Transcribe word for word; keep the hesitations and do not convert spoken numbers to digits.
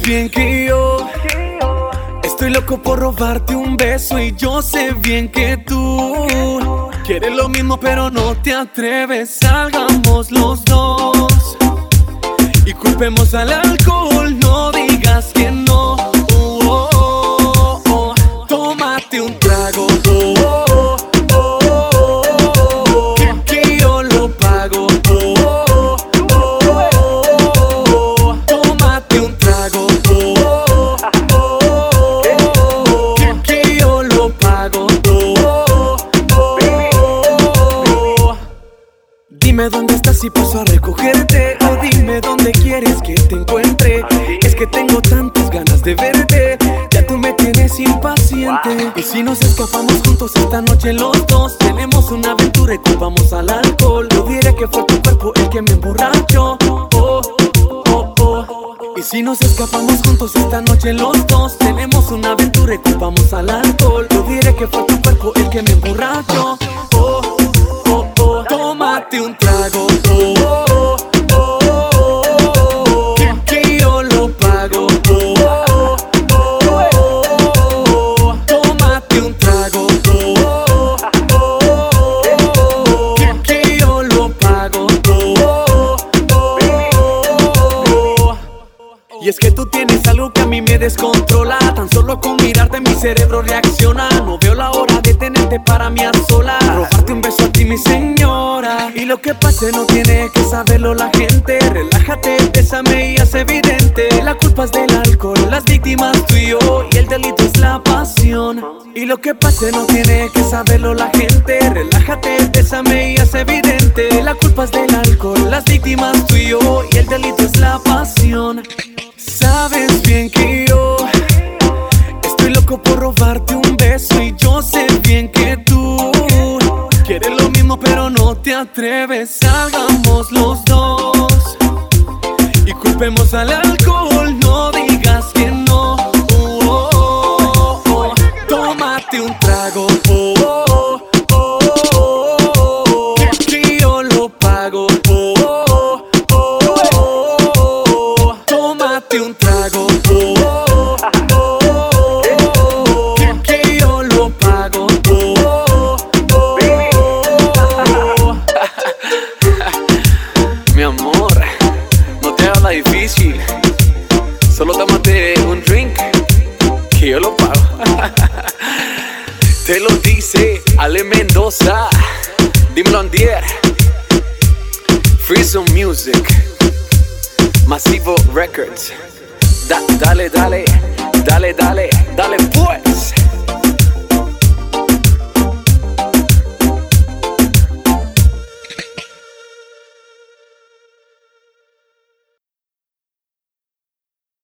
bien que yo estoy loco por robarte un beso, y yo sé bien que tú quieres lo mismo pero no te atreves. Salgamos los dos y culpemos al alcohol, no digas que no. Oh, oh, oh, oh. Tómate un trago, oh, oh, oh, oh, oh, que, que yo lo pago. Oh, oh, oh, oh, oh. Tómate un trago, oh, oh, oh, oh, que, que yo lo pago. Oh, oh, oh, oh. Dime dónde estás y paso a recogerte, o dime dónde quieres que te encuentre. Es que tengo tantas ganas de verte, ya tú me tienes impaciente. Y si nos escapamos juntos esta noche los dos, tenemos una aventura y culpamos al alcohol. Yo diré que fue tu cuerpo el que me emborrachó. Oh, oh, oh. Y si nos escapamos juntos esta noche los dos, tenemos una aventura y culpamos al alcohol. Yo diré que fue tu cuerpo el que me emborrachó. Oh, oh, oh. Tómate un trago, oh, oh, oh, oh, oh, que, que yo lo pago. Oh, oh, oh, oh, tómate un trago, oh, oh, oh, que, que yo lo pago. Oh, oh, oh. Y es que tú tienes algo que a mí me descontrola. Tan solo con mirarte mi cerebro reacciona. No veo la hora de tenerte para mí a solas, robarte un beso a ti, mi señora. Y lo que pase no tiene que saberlo la gente. Relájate, bésame y haz evidente. La culpa es del alcohol, las víctimas tú y yo, y el delito es la pasión. Y lo que pase no tiene que saberlo la gente. Relájate, bésame y haz evidente. La culpa es del alcohol, las víctimas tú y yo, y el delito es la pasión. Sabes bien que yo estoy loco por robarte un beso, y yo sé bien que tú quieres lo mismo pero no te atreves. Salgamos los dos y culpemos al alcohol, no digas que no. Oh, oh, oh, oh. Tómate un trago, oh, oh, oh, oh, oh, que, que yo lo pago. Oh, oh, oh, oh, oh. Tómate un trago, oh, oh, oh, oh, que, que yo lo pago. Oh, oh, oh. Mi amor, no te hagas la difícil, solo tómate un drink que yo lo pago. Te lo dice Ale Mendoza, dímelo Andier, Freezone Music, Masivo Records. Da, dale, dale, dale, dale, dale, pues.